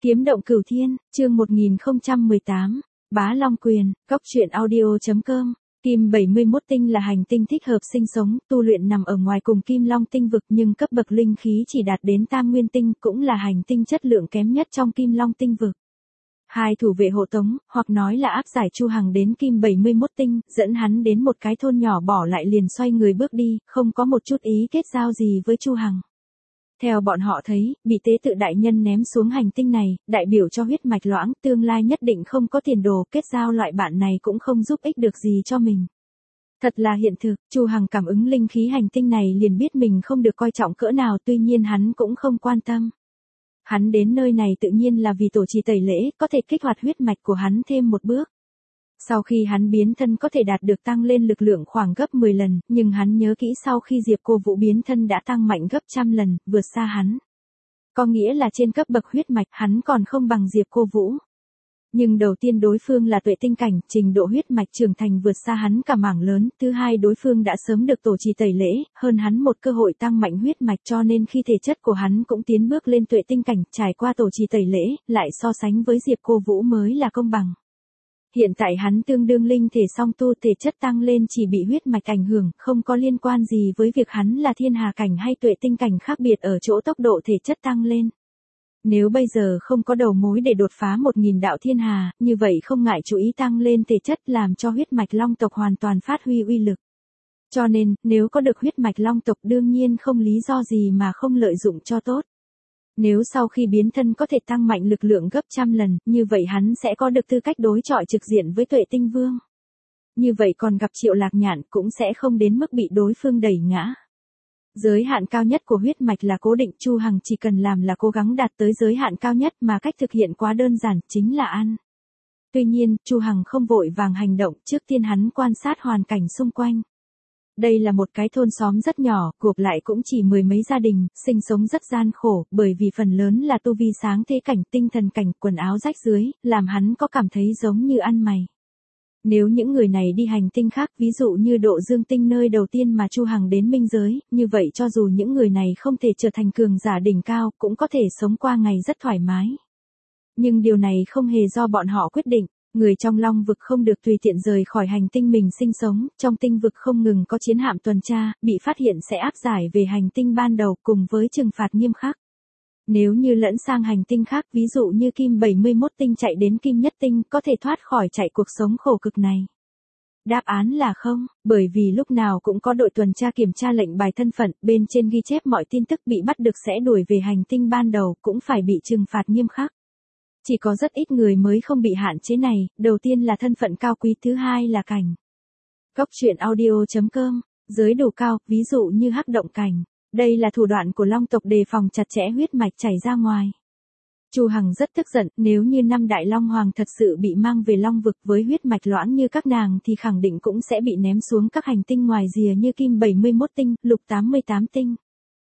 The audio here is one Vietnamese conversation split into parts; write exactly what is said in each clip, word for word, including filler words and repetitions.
Kiếm động cửu thiên, chương một nghìn không trăm mười tám, Bá Long Quyền, Cốc truyện audio chấm com. Kim bảy mươi mốt tinh là hành tinh thích hợp sinh sống, tu luyện nằm ở ngoài cùng Kim Long tinh vực nhưng cấp bậc linh khí chỉ đạt đến Tam Nguyên tinh, cũng là hành tinh chất lượng kém nhất trong Kim Long tinh vực. Hai thủ vệ hộ tống, hoặc nói là áp giải Chu Hằng đến Kim bảy mươi mốt tinh, dẫn hắn đến một cái thôn nhỏ bỏ lại liền xoay người bước đi, không có một chút ý kết giao gì với Chu Hằng. Theo bọn họ thấy, bị tế tự đại nhân ném xuống hành tinh này, đại biểu cho huyết mạch loãng, tương lai nhất định không có tiền đồ, kết giao loại bạn này cũng không giúp ích được gì cho mình. Thật là hiện thực, Chu Hằng cảm ứng linh khí hành tinh này liền biết mình không được coi trọng cỡ nào, tuy nhiên hắn cũng không quan tâm. Hắn đến nơi này tự nhiên là vì tổ trì tẩy lễ, có thể kích hoạt huyết mạch của hắn thêm một bước. Sau khi hắn biến thân có thể đạt được tăng lên lực lượng khoảng gấp mười lần, nhưng hắn nhớ kỹ sau khi Diệp Cô Vũ biến thân đã tăng mạnh gấp trăm lần, vượt xa hắn. Có nghĩa là trên cấp bậc huyết mạch hắn còn không bằng Diệp Cô Vũ. Nhưng đầu tiên đối phương là tuệ tinh cảnh, trình độ huyết mạch trưởng thành vượt xa hắn cả mảng lớn, thứ hai đối phương đã sớm được tổ trì tẩy lễ, hơn hắn một cơ hội tăng mạnh huyết mạch cho nên khi thể chất của hắn cũng tiến bước lên tuệ tinh cảnh, trải qua tổ trì tẩy lễ, lại so sánh với Diệp Cô Vũ mới là công bằng. Hiện tại hắn tương đương linh thể song tu, thể chất tăng lên chỉ bị huyết mạch ảnh hưởng, không có liên quan gì với việc hắn là thiên hà cảnh hay tuệ tinh cảnh, khác biệt ở chỗ tốc độ thể chất tăng lên. Nếu bây giờ không có đầu mối để đột phá một nghìn đạo thiên hà, như vậy không ngại chú ý tăng lên thể chất làm cho huyết mạch long tộc hoàn toàn phát huy uy lực. Cho nên, nếu có được huyết mạch long tộc đương nhiên không lý do gì mà không lợi dụng cho tốt. Nếu sau khi biến thân có thể tăng mạnh lực lượng gấp trăm lần, như vậy hắn sẽ có được tư cách đối chọi trực diện với tuệ tinh vương. Như vậy còn gặp Triệu Lạc Nhạn cũng sẽ không đến mức bị đối phương đẩy ngã. Giới hạn cao nhất của huyết mạch là cố định, Chu Hằng chỉ cần làm là cố gắng đạt tới giới hạn cao nhất, mà cách thực hiện quá đơn giản, chính là ăn. Tuy nhiên, Chu Hằng không vội vàng hành động, trước tiên hắn quan sát hoàn cảnh xung quanh. Đây là một cái thôn xóm rất nhỏ, gộp lại cũng chỉ mười mấy gia đình, sinh sống rất gian khổ, bởi vì phần lớn là tu vi sáng thế cảnh, tinh thần cảnh, quần áo rách rưới, làm hắn có cảm thấy giống như ăn mày. Nếu những người này đi hành tinh khác, ví dụ như Độ Dương tinh nơi đầu tiên mà Chu Hằng đến minh giới, như vậy cho dù những người này không thể trở thành cường giả đỉnh cao, cũng có thể sống qua ngày rất thoải mái. Nhưng điều này không hề do bọn họ quyết định. Người trong Long vực không được tùy tiện rời khỏi hành tinh mình sinh sống, trong tinh vực không ngừng có chiến hạm tuần tra, bị phát hiện sẽ áp giải về hành tinh ban đầu cùng với trừng phạt nghiêm khắc. Nếu như lẫn sang hành tinh khác, ví dụ như Kim bảy mươi mốt tinh chạy đến Kim Nhất tinh, có thể thoát khỏi chạy cuộc sống khổ cực này. Đáp án là không, bởi vì lúc nào cũng có đội tuần tra kiểm tra lệnh bài thân phận, bên trên ghi chép mọi tin tức bị bắt được sẽ đuổi về hành tinh ban đầu, cũng phải bị trừng phạt nghiêm khắc. Chỉ có rất ít người mới không bị hạn chế này, đầu tiên là thân phận cao quý, thứ hai là cảnh. Cốc truyện audio chấm com, giới đủ cao, ví dụ như hắc động cảnh. Đây là thủ đoạn của Long tộc đề phòng chặt chẽ huyết mạch chảy ra ngoài. Chu Hằng rất tức giận, nếu như năm đại Long Hoàng thật sự bị mang về Long vực với huyết mạch loãng như các nàng thì khẳng định cũng sẽ bị ném xuống các hành tinh ngoài rìa như Kim bảy mươi mốt tinh, Lục tám mươi tám tinh.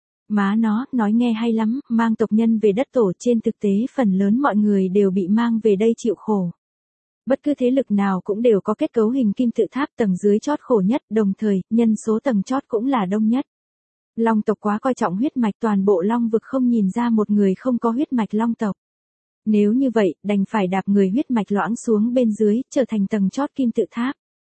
Má nó, nói nghe hay lắm, mang tộc nhân về đất tổ, trên thực tế phần lớn mọi người đều bị mang về đây chịu khổ. Bất cứ thế lực nào cũng đều có kết cấu hình kim tự tháp, tầng dưới chót khổ nhất, đồng thời, nhân số tầng chót cũng là đông nhất. Long tộc quá coi trọng huyết mạch, toàn bộ Long vực không nhìn ra một người không có huyết mạch Long tộc. Nếu như vậy, đành phải đạp người huyết mạch loãng xuống bên dưới, trở thành tầng chót kim tự tháp.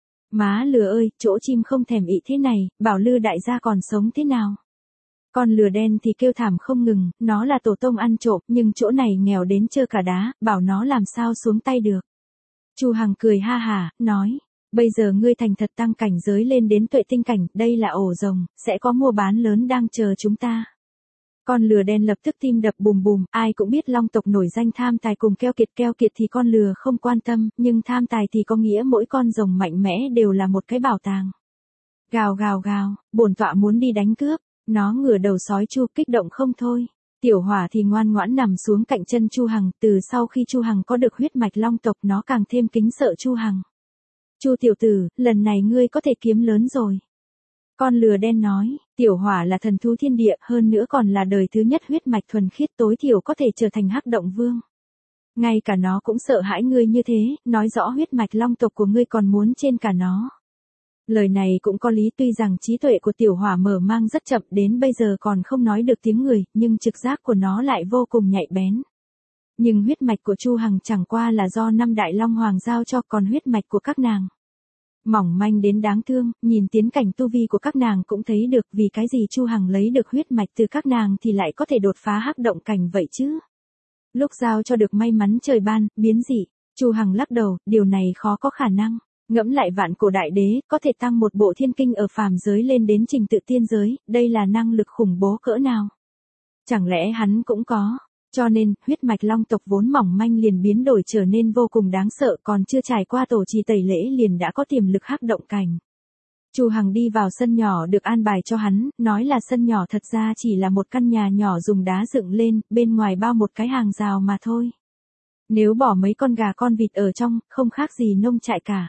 Má lừa ơi, chỗ chim không thèm ị thế này, bảo Lư đại gia còn sống thế nào? Con lừa đen thì kêu thảm không ngừng, nó là tổ tông ăn trộm, nhưng chỗ này nghèo đến trơ cả đá, bảo nó làm sao xuống tay được. Chu Hằng cười ha hả, nói, bây giờ ngươi thành thật tăng cảnh giới lên đến tuệ tinh cảnh, đây là ổ rồng, sẽ có mua bán lớn đang chờ chúng ta. Con lừa đen lập tức tim đập bùm bùm, ai cũng biết Long tộc nổi danh tham tài cùng keo kiệt, keo kiệt thì con lừa không quan tâm, nhưng tham tài thì có nghĩa mỗi con rồng mạnh mẽ đều là một cái bảo tàng. Gào gào gào, bổn tọa muốn đi đánh cướp. Nó ngửa đầu sói chu, kích động không thôi. Tiểu Hỏa thì ngoan ngoãn nằm xuống cạnh chân Chu Hằng, từ sau khi Chu Hằng có được huyết mạch Long tộc nó càng thêm kính sợ Chu Hằng. Chu tiểu tử, lần này ngươi có thể kiếm lớn rồi. Con lừa đen nói, Tiểu Hỏa là thần thú thiên địa, hơn nữa còn là đời thứ nhất huyết mạch thuần khiết, tối thiểu có thể trở thành hắc động vương. Ngay cả nó cũng sợ hãi ngươi như thế, nói rõ huyết mạch Long tộc của ngươi còn muốn trên cả nó. Lời này cũng có lý, tuy rằng trí tuệ của Tiểu Hỏa mở mang rất chậm, đến bây giờ còn không nói được tiếng người, nhưng trực giác của nó lại vô cùng nhạy bén. Nhưng huyết mạch của Chu Hằng chẳng qua là do năm đại long hoàng giao cho, còn huyết mạch của các nàng mỏng manh đến đáng thương, nhìn tiến cảnh tu vi của các nàng cũng thấy được vì cái gì Chu Hằng lấy được huyết mạch từ các nàng thì lại có thể đột phá hắc động cảnh vậy chứ. Lúc giao cho được may mắn trời ban, biến dị, Chu Hằng lắc đầu, điều này khó có khả năng. Ngẫm lại vạn cổ đại đế, có thể tăng một bộ thiên kinh ở phàm giới lên đến trình tự tiên giới, đây là năng lực khủng bố cỡ nào. Chẳng lẽ hắn cũng có. Cho nên, huyết mạch long tộc vốn mỏng manh liền biến đổi trở nên vô cùng đáng sợ, còn chưa trải qua tổ trì tẩy lễ liền đã có tiềm lực hắc động cảnh. Chu Hằng đi vào sân nhỏ được an bài cho hắn, nói là sân nhỏ thật ra chỉ là một căn nhà nhỏ dùng đá dựng lên, bên ngoài bao một cái hàng rào mà thôi. Nếu bỏ mấy con gà con vịt ở trong, không khác gì nông trại cả.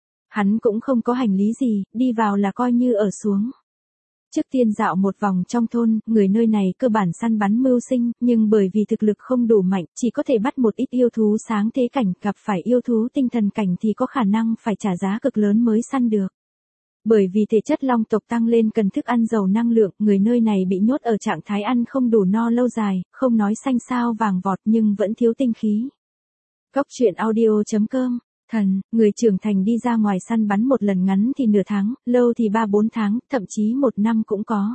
Hắn cũng không có hành lý gì, đi vào là coi như ở xuống. Trước tiên dạo một vòng trong thôn, người nơi này cơ bản săn bắn mưu sinh, nhưng bởi vì thực lực không đủ mạnh, chỉ có thể bắt một ít yêu thú sáng thế cảnh, gặp phải yêu thú tinh thần cảnh thì có khả năng phải trả giá cực lớn mới săn được. Bởi vì thể chất long tộc tăng lên cần thức ăn giàu năng lượng, người nơi này bị nhốt ở trạng thái ăn không đủ no lâu dài, không nói xanh sao vàng vọt nhưng vẫn thiếu tinh khí. Cốc truyện audio chấm com. Thần, người trưởng thành đi ra ngoài săn bắn một lần ngắn thì nửa tháng, lâu thì ba bốn tháng, thậm chí một năm cũng có.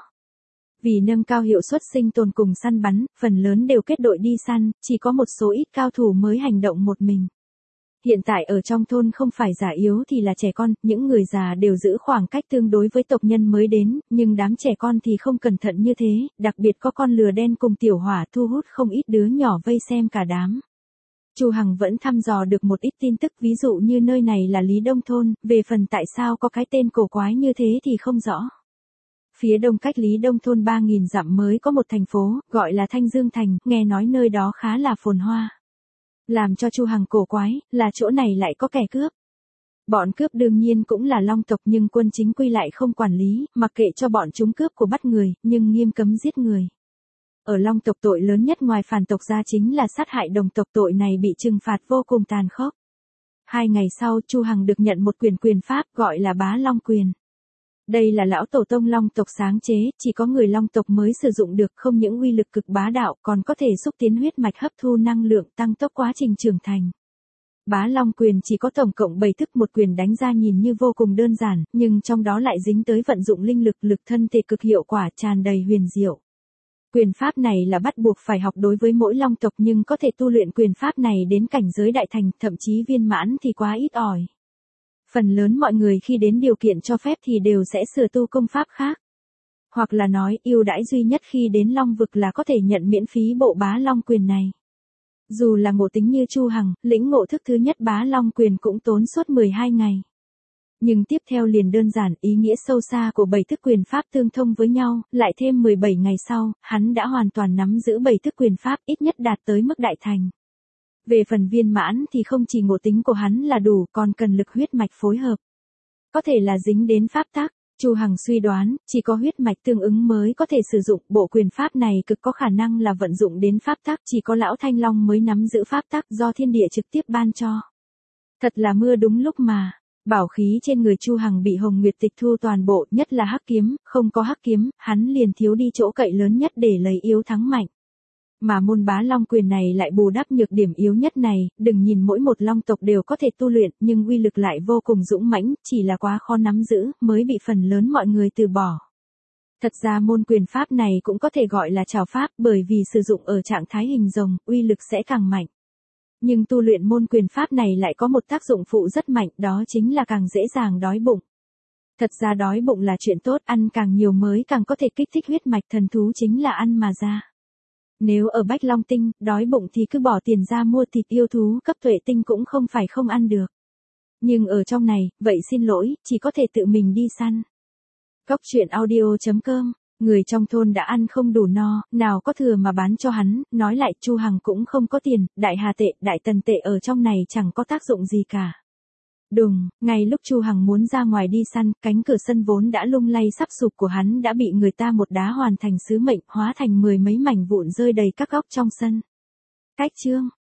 Vì nâng cao hiệu suất sinh tồn cùng săn bắn, phần lớn đều kết đội đi săn, chỉ có một số ít cao thủ mới hành động một mình. Hiện tại ở trong thôn không phải già yếu thì là trẻ con, những người già đều giữ khoảng cách tương đối với tộc nhân mới đến, nhưng đám trẻ con thì không cẩn thận như thế, đặc biệt có con lừa đen cùng tiểu hỏa thu hút không ít đứa nhỏ vây xem cả đám. Chu Hằng vẫn thăm dò được một ít tin tức, ví dụ như nơi này là Lý Đông Thôn, về phần tại sao có cái tên cổ quái như thế thì không rõ. Phía đông cách Lý Đông Thôn ba nghìn dặm mới có một thành phố, gọi là Thanh Dương Thành, nghe nói nơi đó khá là phồn hoa. Làm cho Chu Hằng cổ quái, là chỗ này lại có kẻ cướp. Bọn cướp đương nhiên cũng là long tộc nhưng quân chính quy lại không quản lý, mặc kệ cho bọn chúng cướp của bắt người, nhưng nghiêm cấm giết người. Ở long tộc tội lớn nhất ngoài phản tộc ra chính là sát hại đồng tộc, tội này bị trừng phạt vô cùng tàn khốc. Hai ngày sau Chu Hằng được nhận một quyền quyền pháp gọi là bá long quyền. Đây là lão tổ tông long tộc sáng chế, chỉ có người long tộc mới sử dụng được, không những uy lực cực bá đạo còn có thể xúc tiến huyết mạch hấp thu năng lượng tăng tốc quá trình trưởng thành. Bá long quyền chỉ có tổng cộng bảy thức, một quyền đánh ra nhìn như vô cùng đơn giản, nhưng trong đó lại dính tới vận dụng linh lực, lực thân thể cực hiệu quả, tràn đầy huyền diệu. Quyền pháp này là bắt buộc phải học đối với mỗi long tộc nhưng có thể tu luyện quyền pháp này đến cảnh giới đại thành, thậm chí viên mãn thì quá ít ỏi. Phần lớn mọi người khi đến điều kiện cho phép thì đều sẽ sửa tu công pháp khác. Hoặc là nói ưu đãi duy nhất khi đến long vực là có thể nhận miễn phí bộ bá long quyền này. Dù là ngộ tính như Chu Hằng, lĩnh ngộ thức thứ nhất bá long quyền cũng tốn suốt mười hai ngày. Nhưng tiếp theo liền đơn giản, ý nghĩa sâu xa của bảy thức quyền pháp tương thông với nhau, lại thêm mười bảy ngày sau, hắn đã hoàn toàn nắm giữ bảy thức quyền pháp, ít nhất đạt tới mức đại thành. Về phần viên mãn thì không chỉ ngộ tính của hắn là đủ, còn cần lực huyết mạch phối hợp. Có thể là dính đến pháp tắc, Chu Hằng suy đoán, chỉ có huyết mạch tương ứng mới có thể sử dụng, bộ quyền pháp này cực có khả năng là vận dụng đến pháp tắc, chỉ có lão Thanh Long mới nắm giữ pháp tắc do thiên địa trực tiếp ban cho. Thật là mưa đúng lúc mà. Bảo khí trên người Chu Hằng bị Hồng Nguyệt tịch thu toàn bộ, nhất là hắc kiếm, không có hắc kiếm, hắn liền thiếu đi chỗ cậy lớn nhất để lấy yếu thắng mạnh. Mà môn bá long quyền này lại bù đắp nhược điểm yếu nhất này, đừng nhìn mỗi một long tộc đều có thể tu luyện, nhưng uy lực lại vô cùng dũng mãnh, chỉ là quá khó nắm giữ, mới bị phần lớn mọi người từ bỏ. Thật ra môn quyền pháp này cũng có thể gọi là trảo pháp, bởi vì sử dụng ở trạng thái hình rồng, uy lực sẽ càng mạnh. Nhưng tu luyện môn quyền pháp này lại có một tác dụng phụ rất mạnh, đó chính là càng dễ dàng đói bụng. Thật ra đói bụng là chuyện tốt, ăn càng nhiều mới càng có thể kích thích huyết mạch, thần thú chính là ăn mà ra. Nếu ở Bách Long Tinh, đói bụng thì cứ bỏ tiền ra mua thịt yêu thú cấp tuệ tinh cũng không phải không ăn được. Nhưng ở trong này, vậy xin lỗi, chỉ có thể tự mình đi săn. Cốc truyện audio chấm com. Người trong thôn đã ăn không đủ no, nào có thừa mà bán cho hắn, nói lại Chu Hằng cũng không có tiền, đại hà tệ, đại tần tệ ở trong này chẳng có tác dụng gì cả. Đùng, ngay lúc Chu Hằng muốn ra ngoài đi săn, cánh cửa sân vốn đã lung lay sắp sụp của hắn đã bị người ta một đá hoàn thành sứ mệnh, hóa thành mười mấy mảnh vụn rơi đầy các góc trong sân. Cách chương